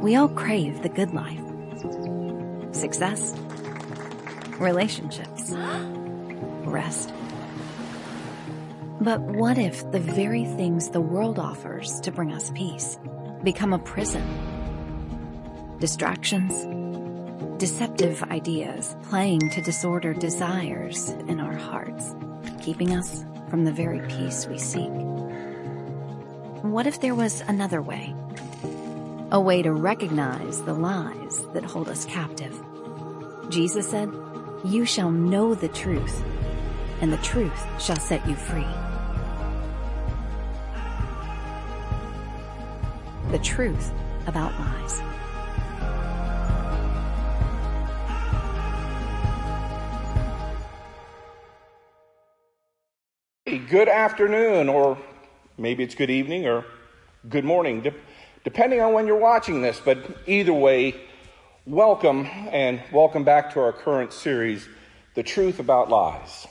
We all crave the good life. Success, relationships, rest. But what if the very things the world offers to bring us peace become a prison? Distractions, deceptive ideas playing to disorder desires in our hearts, keeping us from the very peace we seek. What if there was another way? A way to recognize the lies that hold us captive. Jesus said, "You shall know the truth, and the truth shall set you free." The truth about lies. Hey, good afternoon, or maybe it's good evening or good morning, depending on when you're watching this. But either way, welcome, and welcome back to our current series, The Truth About Lies.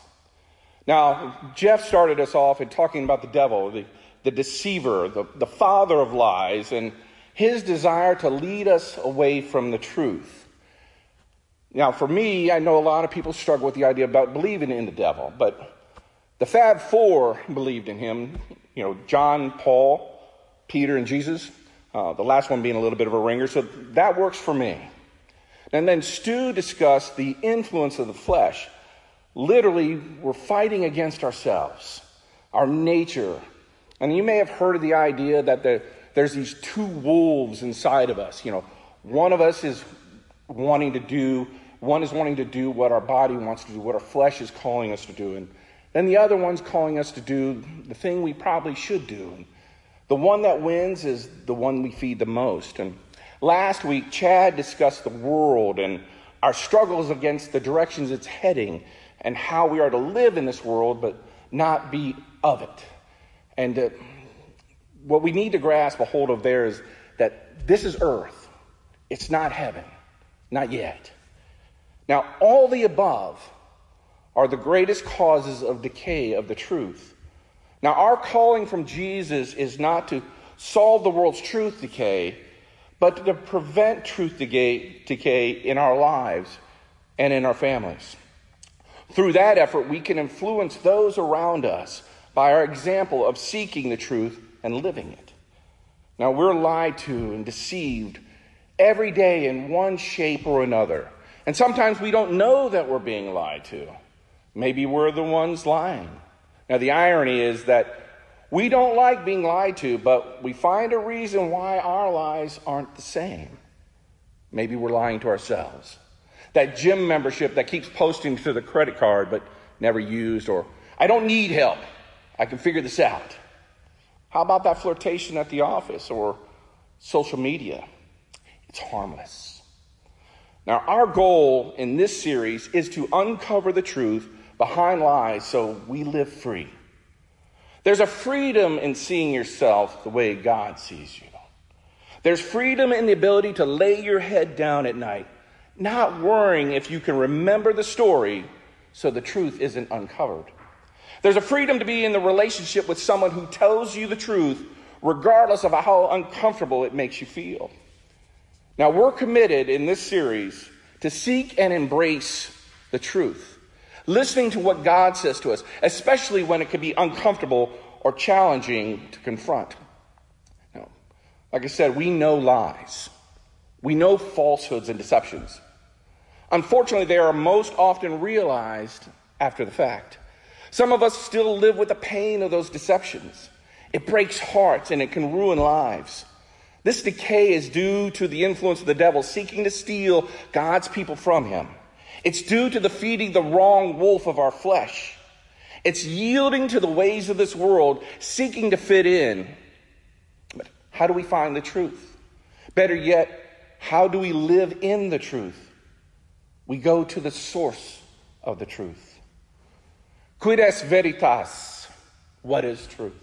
Now, Jeff started us off in talking about the devil, the deceiver, the father of lies, and his desire to lead us away from the truth. Now, for me, I know a lot of people struggle with the idea about believing in the devil, but the Fab Four believed in him. John, Paul, Peter, and Jesus. The last one being a little bit of a ringer, so that works for me. And then Stu discussed the influence of the flesh. Literally, we're fighting against ourselves, our nature. And you may have heard of the idea that there's these two wolves inside of us. One of us is wanting to do what our body wants to do, what our flesh is calling us to do. And then the other one's calling us to do the thing we probably should do. And the one that wins is the one we feed the most. And last week, Chad discussed the world and our struggles against the directions it's heading and how we are to live in this world but not be of it. And what we need to grasp a hold of there is that this is earth. It's not heaven. Not yet. Now, all the above are the greatest causes of decay of the truth. Now, our calling from Jesus is not to solve the world's truth decay, but to prevent truth decay in our lives and in our families. Through that effort, we can influence those around us by our example of seeking the truth and living it. Now, we're lied to and deceived every day in one shape or another. And sometimes we don't know that we're being lied to. Maybe we're the ones lying. Now, the irony is that we don't like being lied to, but we find a reason why our lies aren't the same. Maybe we're lying to ourselves. That gym membership that keeps posting to the credit card but never used, or I don't need help. I can figure this out. How about that flirtation at the office or social media? It's harmless. Now, our goal in this series is to uncover the truth behind lies so we live free. There's a freedom in seeing yourself the way God sees you. There's freedom in the ability to lay your head down at night, not worrying if you can remember the story so the truth isn't uncovered. There's a freedom to be in the relationship with someone who tells you the truth regardless of how uncomfortable it makes you feel. Now, we're committed in this series to seek and embrace the truth, listening to what God says to us, especially when it can be uncomfortable or challenging to confront. Now, like I said, we know lies. We know falsehoods and deceptions. Unfortunately, they are most often realized after the fact. Some of us still live with the pain of those deceptions. It breaks hearts and it can ruin lives. This decay is due to the influence of the devil seeking to steal God's people from him. It's due to the feeding the wrong wolf of our flesh. It's yielding to the ways of this world, seeking to fit in. But how do we find the truth? Better yet, how do we live in the truth? We go to the source of the truth. Quid est veritas? What is truth?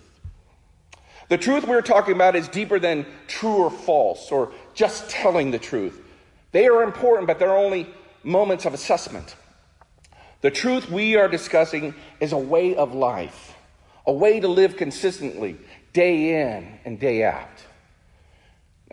The truth we're talking about is deeper than true or false or just telling the truth. They are important, but they're only moments of assessment. The truth we are discussing is a way of life, a way to live consistently, day in and day out. Now,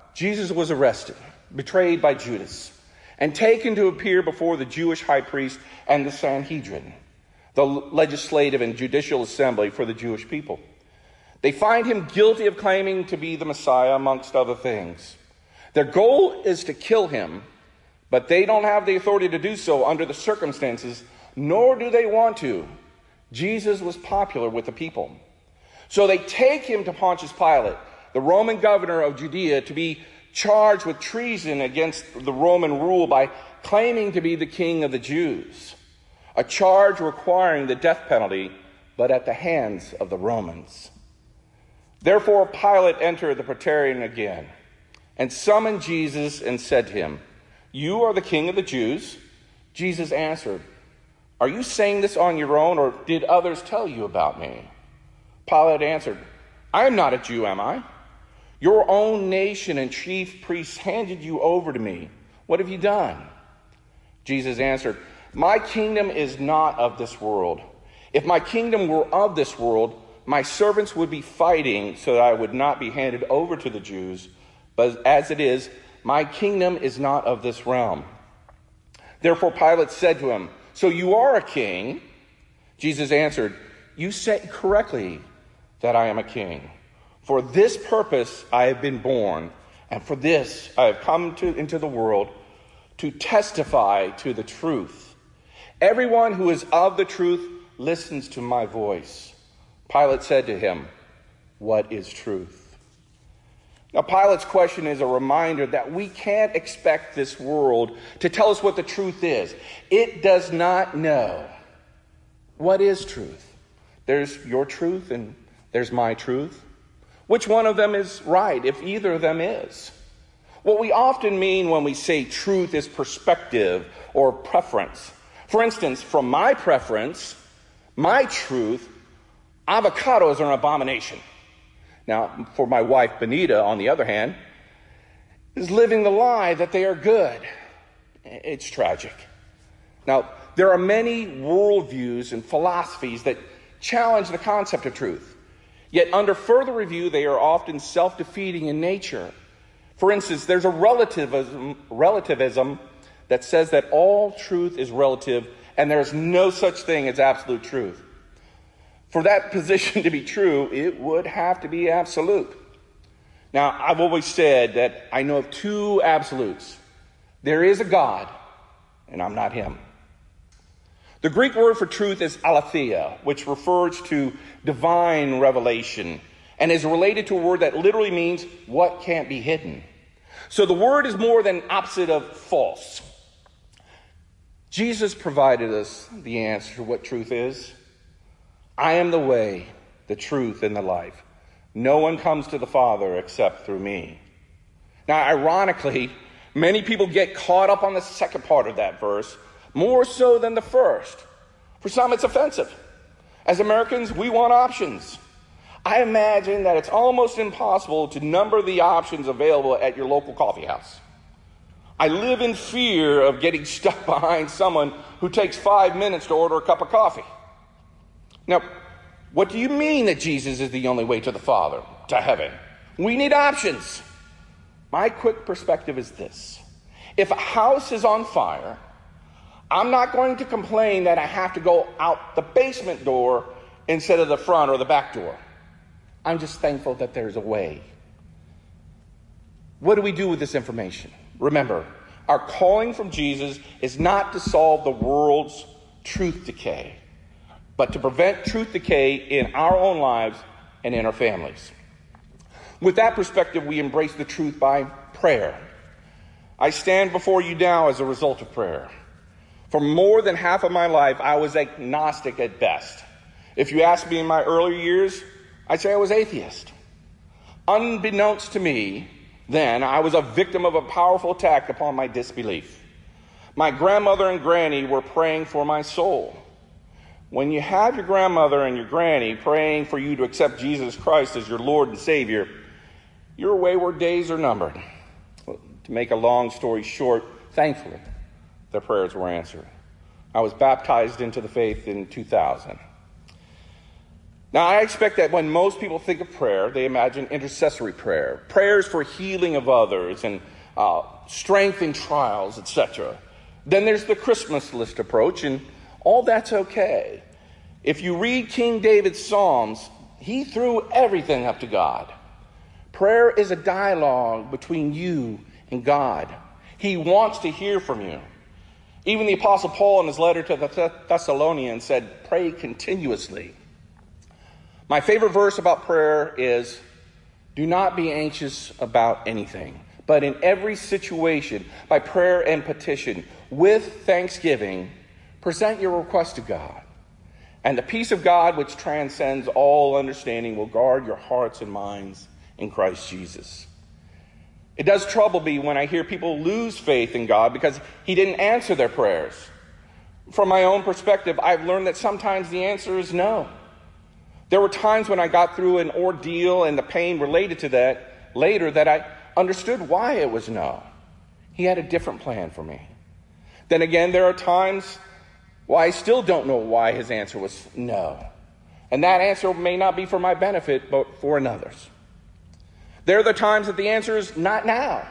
Jesus was arrested, betrayed by Judas, and taken to appear before the Jewish high priest and the Sanhedrin, the legislative and judicial assembly for the Jewish people. They find him guilty of claiming to be the Messiah, amongst other things. Their goal is to kill him, but they don't have the authority to do so under the circumstances, nor do they want to. Jesus was popular with the people. So they take him to Pontius Pilate, the Roman governor of Judea, to be charged with treason against the Roman rule by claiming to be the king of the Jews, a charge requiring the death penalty, but at the hands of the Romans. Therefore Pilate entered the Praetorium again and summoned Jesus and said to him, "You are the king of the Jews?" Jesus answered, "Are you saying this on your own, or did others tell you about me?" Pilate answered, "I am not a Jew, am I? Your own nation and chief priests handed you over to me. What have you done?" Jesus answered, "My kingdom is not of this world. If my kingdom were of this world, my servants would be fighting so that I would not be handed over to the Jews. But as it is, my kingdom is not of this realm." Therefore Pilate said to him, "So you are a king?" Jesus answered, "You say correctly that I am a king. For this purpose I have been born, and for this I have come into the world, to testify to the truth. Everyone who is of the truth listens to my voice." Pilate said to him, "What is truth?" Now, Pilate's question is a reminder that we can't expect this world to tell us what the truth is. It does not know. What is truth? There's your truth and there's my truth. Which one of them is right, if either of them is? What we often mean when we say truth is perspective or preference. For instance, from my preference, my truth, avocados are an abomination. Now, for my wife, Benita, on the other hand, is living the lie that they are good. It's tragic. Now, there are many worldviews and philosophies that challenge the concept of truth. Yet under further review, they are often self-defeating in nature. For instance, there's a relativism that says that all truth is relative and there's no such thing as absolute truth. For that position to be true, it would have to be absolute. Now, I've always said that I know of two absolutes. There is a God, and I'm not him. The Greek word for truth is aletheia, which refers to divine revelation and is related to a word that literally means what can't be hidden. So the word is more than opposite of false. Jesus provided us the answer to what truth is. "I am the way, the truth, and the life. No one comes to the Father except through me." Now, ironically, many people get caught up on the second part of that verse, more so than the first. For some, it's offensive. As Americans, we want options. I imagine that it's almost impossible to number the options available at your local coffee house. I live in fear of getting stuck behind someone who takes 5 minutes to order a cup of coffee. Now, what do you mean that Jesus is the only way to the Father, to heaven? We need options. My quick perspective is this. If a house is on fire, I'm not going to complain that I have to go out the basement door instead of the front or the back door. I'm just thankful that there's a way. What do we do with this information? Remember, our calling from Jesus is not to solve the world's truth decay, but to prevent truth decay in our own lives and in our families. With that perspective, we embrace the truth by prayer. I stand before you now as a result of prayer. For more than half of my life, I was agnostic at best. If you asked me in my earlier years, I'd say I was atheist. Unbeknownst to me, then, I was a victim of a powerful attack upon my disbelief. My grandmother and granny were praying for my soul. When you have your grandmother and your granny praying for you to accept Jesus Christ as your Lord and Savior, your wayward days are numbered. Well, to make a long story short, thankfully, the prayers were answered. I was baptized into the faith in 2000. Now, I expect that when most people think of prayer, they imagine intercessory prayer, prayers for healing of others and strength in trials, etc. Then there's the Christmas list approach, and all that's okay. If you read King David's Psalms, he threw everything up to God. Prayer is a dialogue between you and God. He wants to hear from you. Even the Apostle Paul in his letter to the Thessalonians said, pray continuously. My favorite verse about prayer is, do not be anxious about anything, but in every situation, by prayer and petition, with thanksgiving, present your request to God. And the peace of God, which transcends all understanding, will guard your hearts and minds in Christ Jesus. It does trouble me when I hear people lose faith in God because he didn't answer their prayers. From my own perspective, I've learned that sometimes the answer is no. There were times when I got through an ordeal and the pain related to that later that I understood why it was no. He had a different plan for me. Then again, there are times why I still don't know why his answer was no. And that answer may not be for my benefit, but for another's. There are the times that the answer is not now.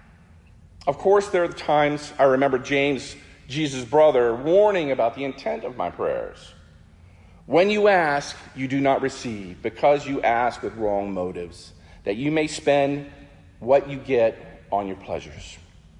Of course, there are the times I remember James, Jesus' brother, warning about the intent of my prayers. When you ask, you do not receive, because you ask with wrong motives, that you may spend what you get on your pleasures.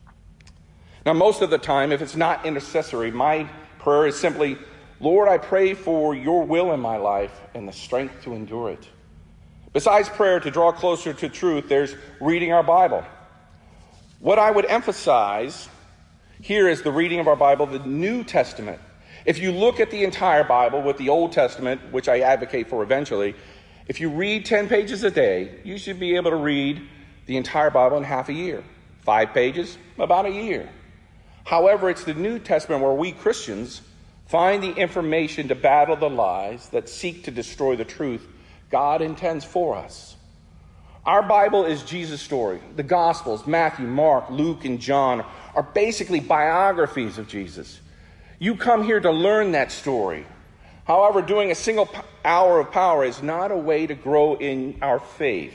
Now, most of the time, if it's not intercessory, my prayer is simply, Lord, I pray for your will in my life and the strength to endure it. Besides prayer to draw closer to truth, there's reading our Bible. What I would emphasize here is the reading of our Bible, the New Testament. If you look at the entire Bible with the Old Testament, which I advocate for eventually, if you read 10 pages a day, you should be able to read the entire Bible in half a year. 5 pages, about a year. However, it's the New Testament where we Christians find the information to battle the lies that seek to destroy the truth God intends for us. Our Bible is Jesus' story. The Gospels, Matthew, Mark, Luke, and John, are basically biographies of Jesus. You come here to learn that story. However, doing a single hour of power is not a way to grow in our faith.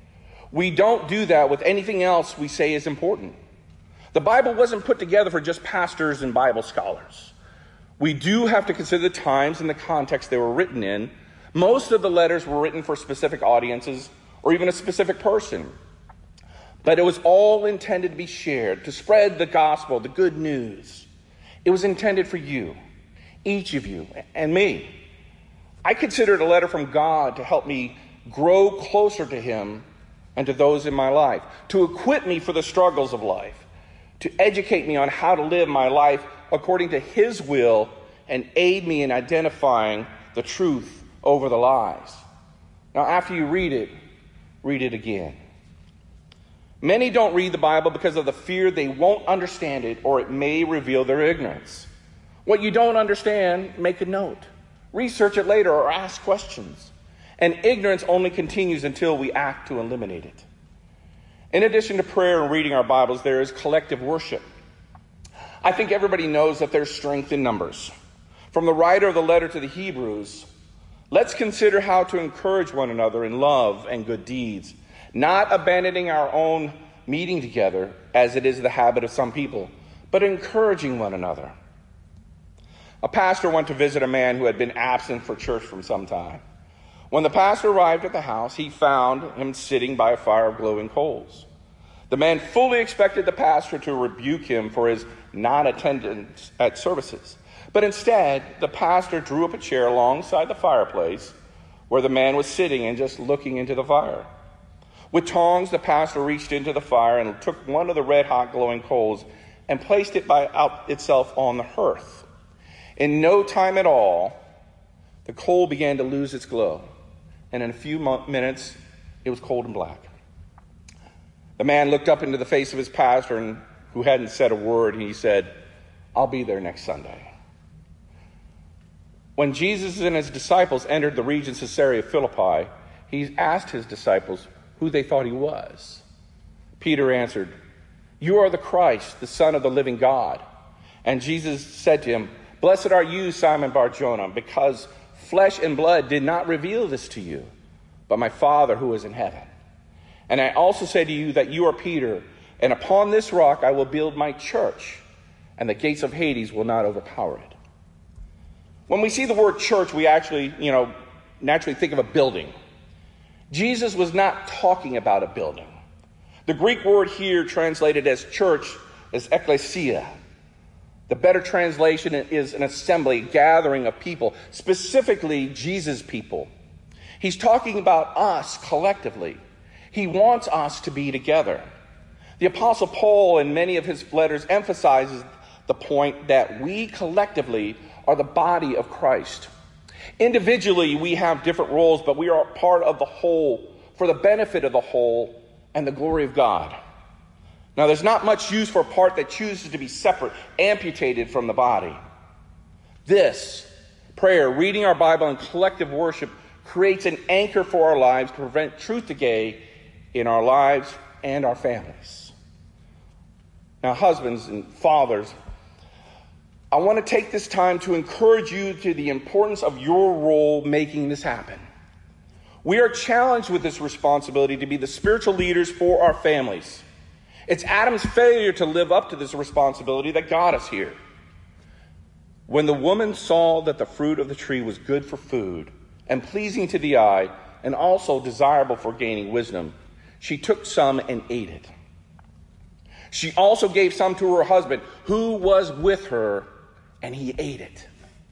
We don't do that with anything else we say is important. The Bible wasn't put together for just pastors and Bible scholars. We do have to consider the times and the context they were written in. Most of the letters were written for specific audiences or even a specific person. But it was all intended to be shared, to spread the gospel, the good news. It was intended for you, each of you, and me. I consider it a letter from God to help me grow closer to him and to those in my life, to equip me for the struggles of life, to educate me on how to live my life according to his will and aid me in identifying the truth over the lies. Now, after you read it again. Many don't read the Bible because of the fear they won't understand it or it may reveal their ignorance. What you don't understand, make a note. Research it later or ask questions. And ignorance only continues until we act to eliminate it. In addition to prayer and reading our Bibles, there is collective worship. I think everybody knows that there's strength in numbers. From the writer of the letter to the Hebrews, let's consider how to encourage one another in love and good deeds, not abandoning our own meeting together, as it is the habit of some people, but encouraging one another. A pastor went to visit a man who had been absent for church from some time. When the pastor arrived at the house, he found him sitting by a fire of glowing coals. The man fully expected the pastor to rebuke him for his non-attendance at services. But instead, the pastor drew up a chair alongside the fireplace where the man was sitting and just looking into the fire. With tongs, the pastor reached into the fire and took one of the red-hot glowing coals and placed it by itself on the hearth. In no time at all, the coal began to lose its glow, and in a few minutes, it was cold and black. The man looked up into the face of his pastor, who hadn't said a word, and he said, "I'll be there next Sunday." When Jesus and his disciples entered the region of Caesarea Philippi, he asked his disciples who they thought he was. Peter answered, "You are the Christ, the Son of the living God." And Jesus said to him, "Blessed are you, Simon Bar-Jonah, because Flesh and blood did not reveal this to you, but my Father who is in heaven. And I also say to you that you are Peter, and upon this rock I will build my church, and the gates of Hades will not overpower it. When we see the word church, we actually, naturally think of a building. Jesus was not talking about a building. The Greek word here translated as church is ekklesia. The better translation is an assembly, gathering of people, specifically Jesus' people. He's talking about us collectively. He wants us to be together. The Apostle Paul, in many of his letters, emphasizes the point that we collectively are the body of Christ. Individually, we have different roles, but we are part of the whole for the benefit of the whole and the glory of God. Now, there's not much use for a part that chooses to be separate, amputated from the body. This, prayer, reading our Bible, and collective worship creates an anchor for our lives to prevent truth decay in our lives and our families. Now, husbands and fathers, I want to take this time to encourage you to the importance of your role making this happen. We are challenged with this responsibility to be the spiritual leaders for our families. It's Adam's failure to live up to this responsibility that got us here. When the woman saw that the fruit of the tree was good for food and pleasing to the eye and also desirable for gaining wisdom, she took some and ate it. She also gave some to her husband who was with her, and he ate it.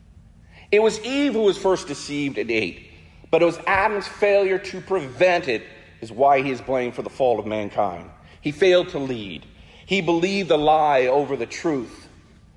It was Eve who was first deceived and ate, but it was Adam's failure to prevent it is why he is blamed for the fall of mankind. He failed to lead. He believed the lie over the truth.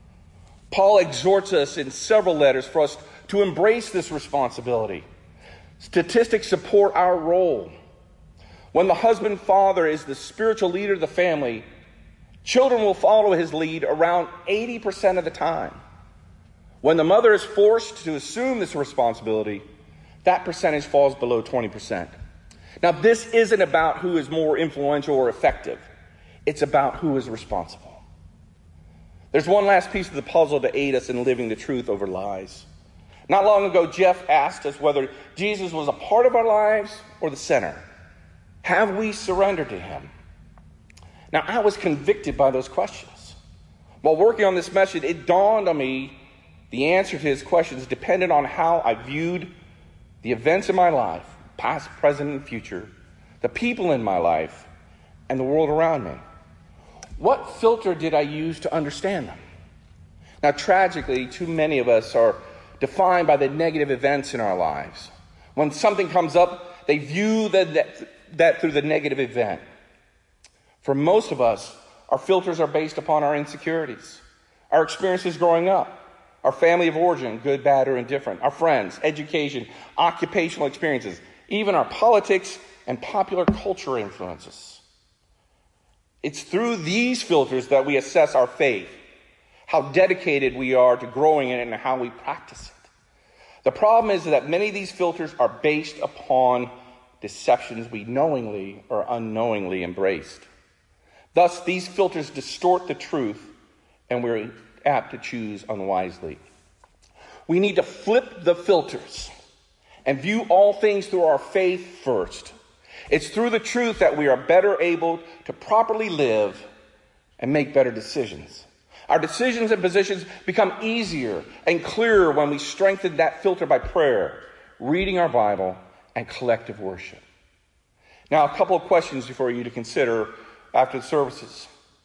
Paul exhorts us in several letters for us to embrace this responsibility. Statistics support our role. When the husband father is the spiritual leader of the family, children will follow his lead around 80% of the time. When the mother is forced to assume this responsibility, that percentage falls below 20%. Now, this isn't about who is more influential or effective. It's about who is responsible. There's one last piece of the puzzle to aid us in living the truth over lies. Not long ago, Jeff asked us whether Jesus was a part of our lives or the center. Have we surrendered to him? Now, I was convicted by those questions. While working on this message, it dawned on me the answer to his questions depended on how I viewed the events in my life, past, present, and future, the people in my life, and the world around me. What filter did I use to understand them? Now, tragically, too many of us are defined by the negative events in our lives. When something comes up, they view that through the negative event. For most of us, our filters are based upon our insecurities, our experiences growing up, our family of origin, good, bad, or indifferent, our friends, education, occupational experiences, even our politics and popular culture influences. It's through these filters that we assess our faith, how dedicated we are to growing it, and how we practice it. The problem is that many of these filters are based upon deceptions we knowingly or unknowingly embraced. Thus, these filters distort the truth, and we're apt to choose unwisely. We need to flip the filters and view all things through our faith first. It's through the truth that we are better able to properly live and make better decisions. Our decisions and positions become easier and clearer when we strengthen that filter by prayer, reading our Bible, and collective worship. Now, a couple of questions for you to consider after the services.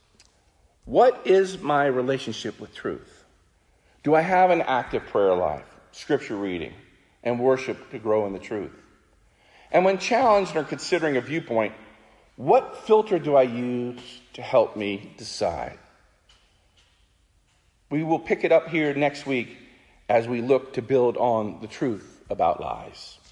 What is my relationship with truth? Do I have an active prayer life, scripture reading, and worship to grow in the truth? And when challenged or considering a viewpoint, what filter do I use to help me decide? We will pick it up here next week as we look to build on the truth about lies.